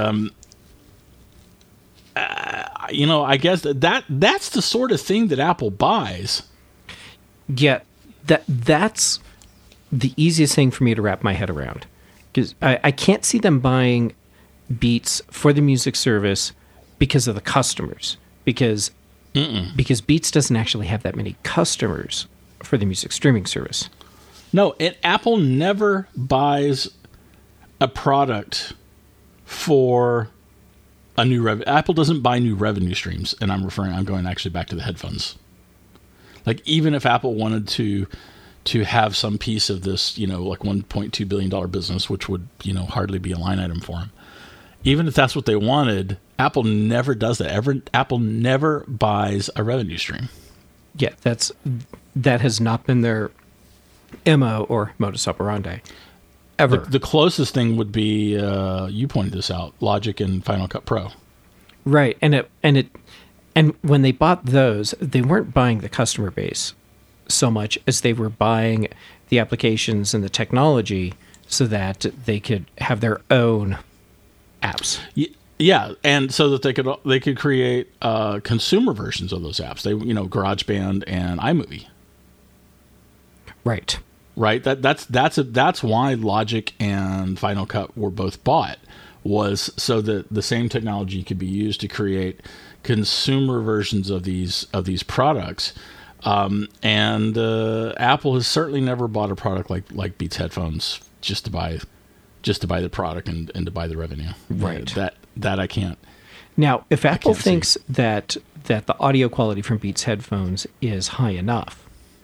I guess that's the sort of thing that Apple buys. Yeah, that's the easiest thing for me to wrap my head around, because I can't see them buying Beats for the music service because of the customers, because Beats doesn't actually have that many customers for the music streaming service. No, Apple never buys a product for a new Apple doesn't buy new revenue streams, and I'm going actually back to the headphones. Like, even if Apple wanted to have some piece of this, like $1.2 billion business, which would, hardly be a line item for them. Even if that's what they wanted, Apple never does that. Apple never buys a revenue stream. Yeah, that has not been their MO or modus operandi ever. The closest thing would be, you pointed this out, Logic and Final Cut Pro. Right, and when they bought those, they weren't buying the customer base so much as they were buying the applications and the technology so that they could have their own apps. Yeah, and so that they could create consumer versions of those apps. They, GarageBand and iMovie. Right. That's why Logic and Final Cut were both bought, was so that the same technology could be used to create consumer versions of these products. And Apple has certainly never bought a product like Beats headphones just to buy the product and to buy the revenue. Right. That I can't. Now, if Apple thinks that the audio quality from Beats headphones is high enough,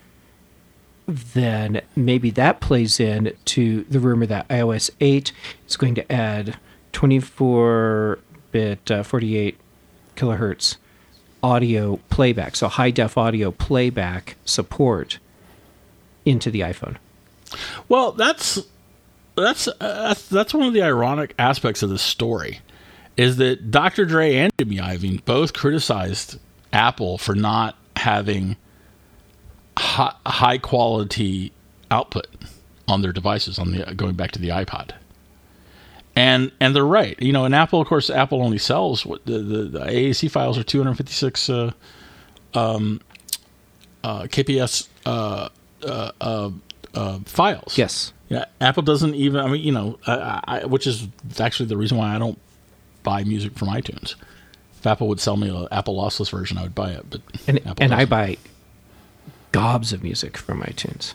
then maybe that plays in to the rumor that iOS 8 is going to add 24-bit 48 kilohertz audio playback, so high-def audio playback support into the iPhone. Well, that's one of the ironic aspects of this story, is that Dr. Dre and Jimmy Iovine both criticized Apple for not having high quality output on their devices, going back to the iPod. And they're right. In Apple, of course, Apple only sells what the AAC files are 256 kbps files. Yes. Yeah. Apple doesn't even. Which is actually the reason why I don't buy music from iTunes. If Apple would sell me an Apple lossless version, I would buy it. But I buy gobs of music from iTunes.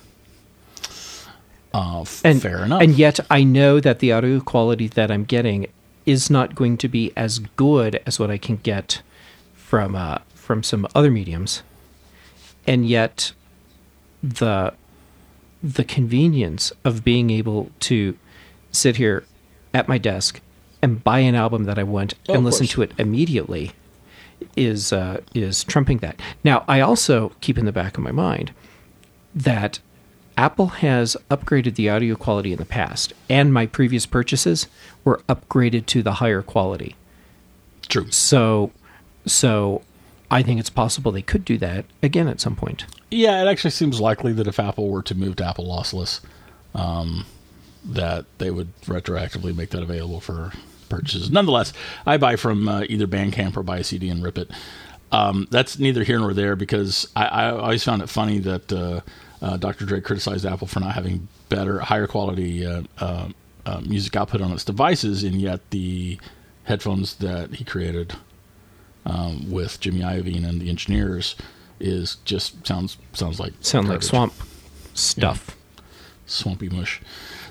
Fair enough. And yet I know that the audio quality that I'm getting is not going to be as good as what I can get from some other mediums. And yet the convenience of being able to sit here at my desk and buy an album that I want and listen to it immediately is trumping that. Now, I also keep in the back of my mind that Apple has upgraded the audio quality in the past, and my previous purchases were upgraded to the higher quality. True. So I think it's possible they could do that again at some point. Yeah, it actually seems likely that if Apple were to move to Apple lossless, that they would retroactively make that available for purchases. Nonetheless, I buy from either Bandcamp or buy a CD and rip it. That's neither here nor there, because I always found it funny that Dr. Dre criticized Apple for not having higher quality music output on its devices, and yet the headphones that he created with Jimmy Iovine and the engineers sounds like swamp stuff. Yeah. Swampy mush.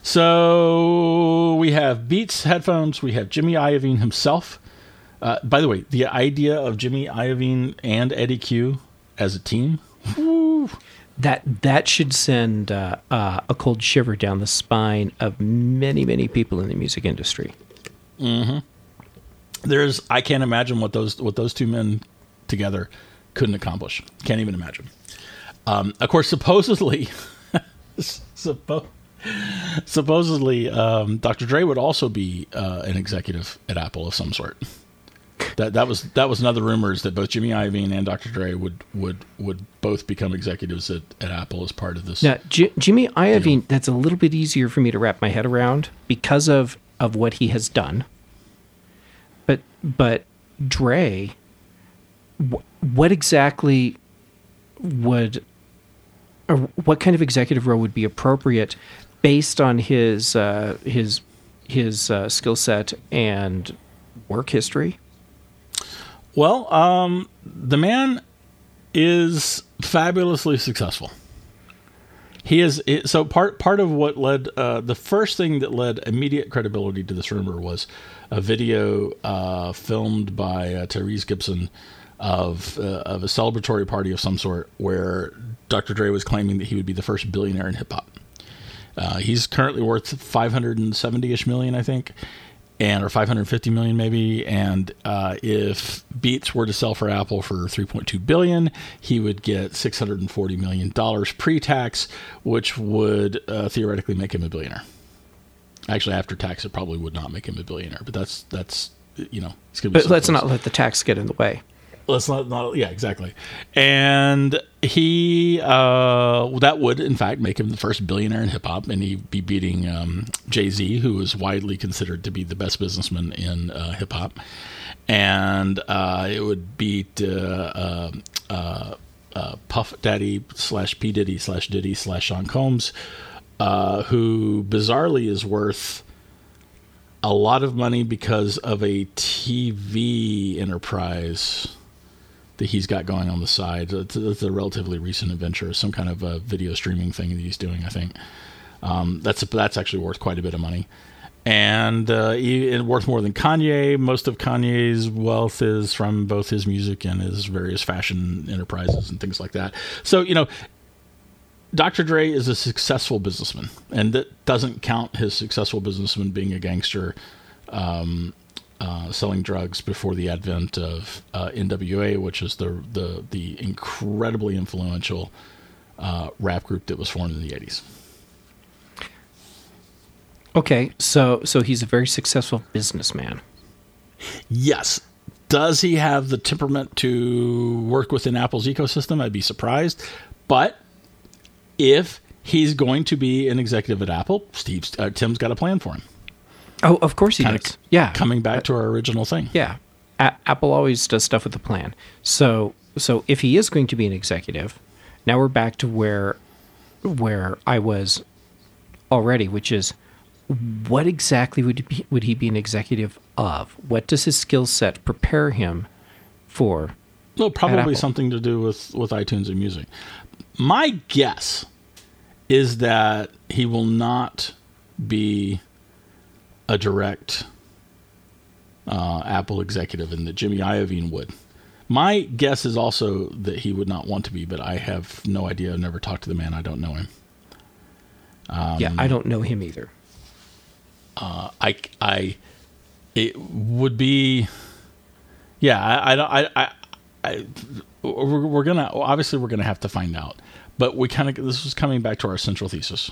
So we have Beats headphones. We have Jimmy Iovine himself. By the way, the idea of Jimmy Iovine and Eddie Q as a team, woo, that should send a cold shiver down the spine of many, many people in the music industry. Mm-hmm. I can't imagine what those two men together couldn't accomplish. Can't even imagine. Of course, supposedly, Supposedly, Dr. Dre would also be an executive at Apple of some sort. That was another rumor, is that both Jimmy Iovine and Dr. Dre would both become executives at Apple as part of this. Now, Jimmy Iovine, that's a little bit easier for me to wrap my head around because of what he has done. But Dre, what exactly would, or what kind of executive role would be appropriate based on his skill set and work history? Well, the man is fabulously successful. He is so part of what led the first thing that led immediate credibility to this rumor was a video filmed by Tyrese Gibson of a celebratory party of some sort where Dr. Dre was claiming that he would be the first billionaire in hip hop. He's currently worth $570-ish million, I think, or 550 million maybe. And if Beats were to sell for Apple for $3.2 billion, he would get $640 million pre-tax, which would theoretically make him a billionaire. Actually, after tax, it probably would not make him a billionaire, but that's you know. It's gonna be but let's not let the tax get in the way. Let's not yeah, exactly. And he that would in fact make him the first billionaire in hip hop, and he'd be beating Jay-Z, who is widely considered to be the best businessman in hip hop, and it would beat Puff Daddy / P Diddy / Diddy / Sean Combs, who bizarrely is worth a lot of money because of a TV enterprise that he's got going on the side. It's a relatively recent adventure, some kind of a video streaming thing that he's doing, I think. That's actually worth quite a bit of money. And worth more than Kanye. Most of Kanye's wealth is from both his music and his various fashion enterprises and things like that. So, you know, Dr. Dre is a successful businessman, and that doesn't count his successful businessman being a gangster, selling drugs before the advent of NWA, which is the incredibly influential rap group that was formed in the 80s. Okay, so he's a very successful businessman. Yes. Does he have the temperament to work within Apple's ecosystem? I'd be surprised. But if he's going to be an executive at Apple, Tim's got a plan for him. Oh, of course he does. Yeah. Coming back to our original thing. Yeah. Apple always does stuff with a plan. So if he is going to be an executive, now we're back to where I was already, which is, what exactly would he be an executive of? What does his skill set prepare him for? Well, probably something to do with iTunes and music. My guess is that he will not be a direct Apple executive, and that Jimmy Iovine would. My guess is also that he would not want to be, but I have no idea. I've never talked to the man. I don't know him. Yeah, I don't know him either. It would be, yeah. We're gonna have to find out, but this was coming back to our central thesis.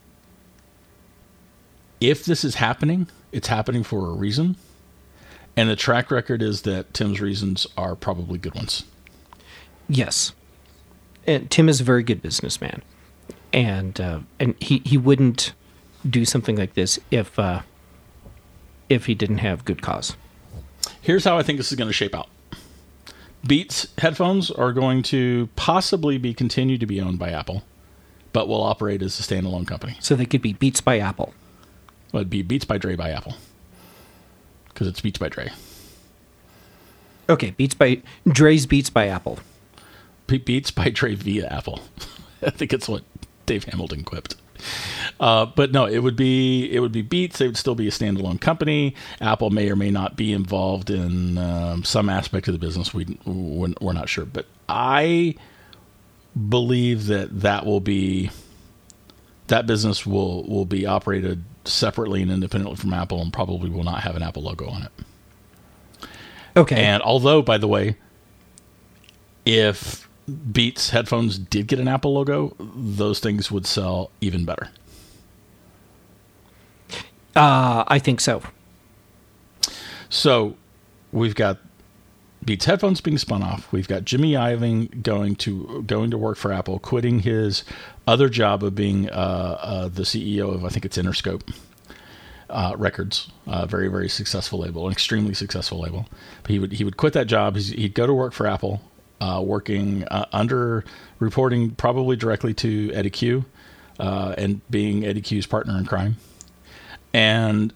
If this is happening, it's happening for a reason, and the track record is that Tim's reasons are probably good ones. Yes, and Tim is a very good businessman, and he wouldn't do something like this if he didn't have good cause. Here's how I think this is going to shape out. Beats headphones are going to possibly continue to be owned by Apple, but will operate as a standalone company. So they could be Beats by Apple. Well, it'd be Beats by Dre by Apple, because it's Beats by Dre. Okay, Dre's Beats by Apple. Beats by Dre via Apple. I think it's what Dave Hamilton quipped. But no, it would be Beats. They would still be a standalone company. Apple may or may not be involved in some aspect of the business. We're not sure, but I believe that business will be operated separately and independently from Apple, and probably will not have an Apple logo on it. Okay. And although, by the way, if Beats headphones did get an Apple logo, those things would sell even better. I think so. So we've got Beats headphones being spun off. We've got Jimmy Iovine going to work for Apple, quitting his other job of being the CEO of, I think it's Interscope Records, very, very successful label, an extremely successful label. But he would quit that job. He'd go to work for Apple, working reporting probably directly to Eddie Q, and being Eddie Q's partner in crime. And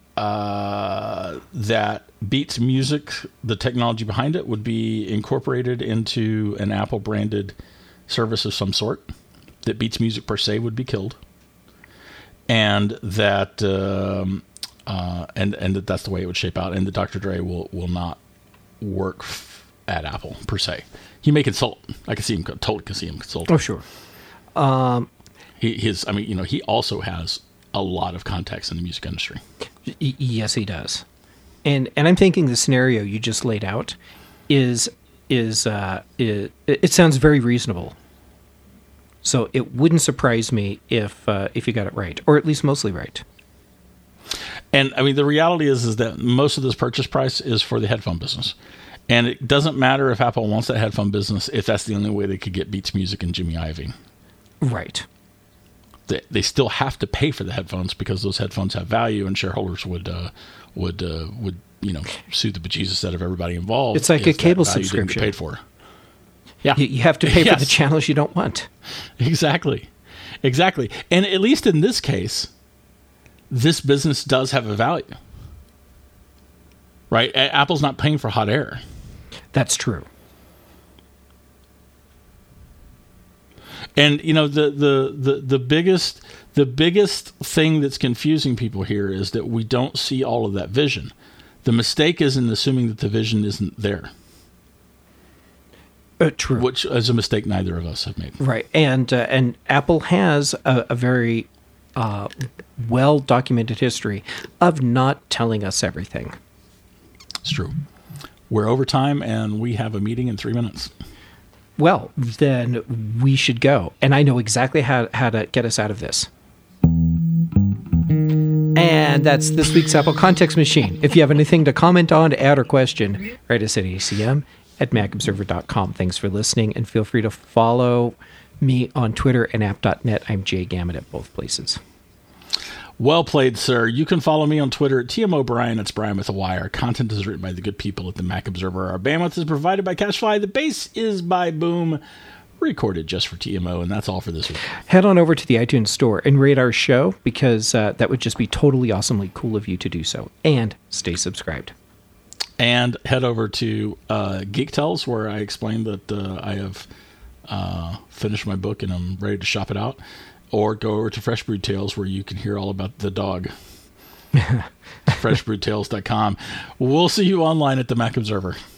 that Beats Music, the technology behind it, would be incorporated into an Apple branded service of some sort. That Beats Music per se would be killed, and that and that's the way it would shape out. And that Dr. Dre will not work at Apple per se. He may consult. I can see him consult. Oh, sure. He also has a lot of contacts in the music industry. Yes, he does. And I'm thinking the scenario you just laid out is it sounds very reasonable. So it wouldn't surprise me if you got it right, or at least mostly right. And I mean, the reality is that most of this purchase price is for the headphone business, and it doesn't matter if Apple wants that headphone business if that's the only way they could get Beats Music and Jimmy Iovine. Right. They still have to pay for the headphones because those headphones have value, and shareholders would sue the bejesus out of everybody involved. It's like a cable subscription. Didn't get paid for. Yeah, you have to pay for the channels you don't want. Exactly. And at least in this case, this business does have a value, right? Apple's not paying for hot air. That's true. And the biggest thing that's confusing people here is that we don't see all of that vision. The mistake is in assuming that the vision isn't there. True. Which is a mistake neither of us have made. Right. And Apple has a very well documented history of not telling us everything. It's true. We're over time, and we have a meeting in 3 minutes. Well, then we should go. And I know exactly how to get us out of this. And that's this week's Apple Context Machine. If you have anything to comment on, add, or question, write us at acm@macobserver.com. Thanks for listening, and feel free to follow me on Twitter and app.net. I'm Jay Gammett at both places. Well played, sir. You can follow me on Twitter at TM O'Brien. It's Brian with a Y. Our content is written by the good people at the Mac Observer. Our bandwidth is provided by CashFly. The bass is by Boom. Recorded just for TMO, and that's all for this week. Head on over to the iTunes store and rate our show, because that would just be totally awesomely cool of you to do so. And stay subscribed. And head over to Geek Tells, where I explained that I have finished my book and I'm ready to shop it out. Or go over to Fresh Brewed Tales, where you can hear all about the dog. FreshBrewedTales.com. We'll see you online at the Mac Observer.